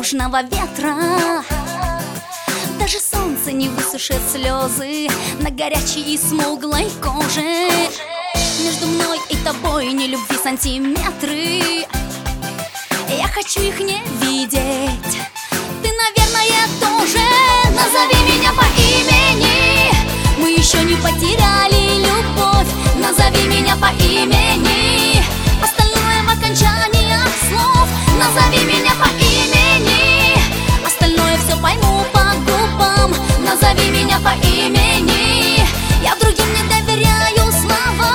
южного ветра. Даже солнце не высушит слезы на горячей и смуглой коже. Между мной и тобой не любви сантиметры. Я хочу их не видеть. Ты, наверное, тоже. Назови меня по имени. Мы еще не потеряли любовь. Назови меня по имени. Остальное в окончаниях слов. Назови меня по имени. Остальное все пойму по губам. Назови меня по имени. Я другим не доверяю словам.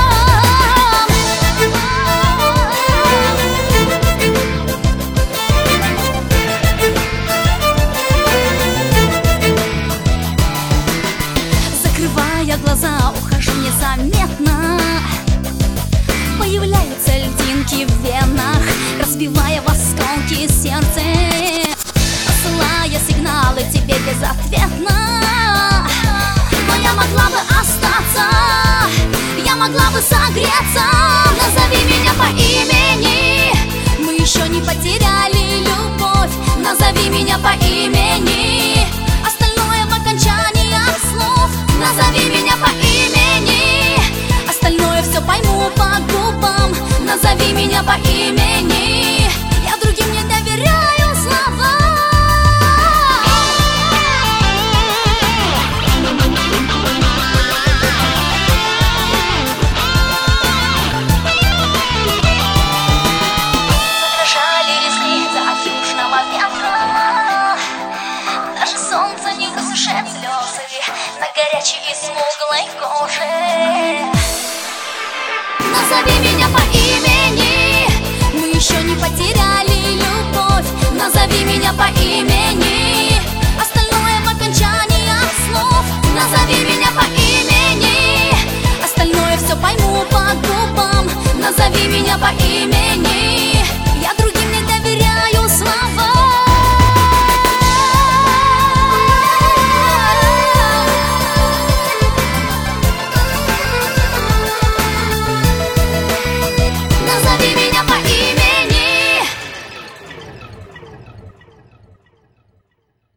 Закрывая глаза, ухожу незаметно. Появляются льдинки в венах, разбивая в осколки сердце, посылая сигналы тебе безответно. Но я могла бы остаться, я могла бы согреться. Назови меня по имени. Мы еще не потеряли любовь. Назови меня по имени. Остальное в окончаниях слов. Назови меня по имени. Остальное все пойму по губам. Назови меня по имени. Я другим не доверяю словам. Задрожали ресницы от южного ветра. Даже солнце не высушит слезы на горячей и смуглой коже. Назови меня по имени. Мы еще не потеряли любовь. Назови меня по имени.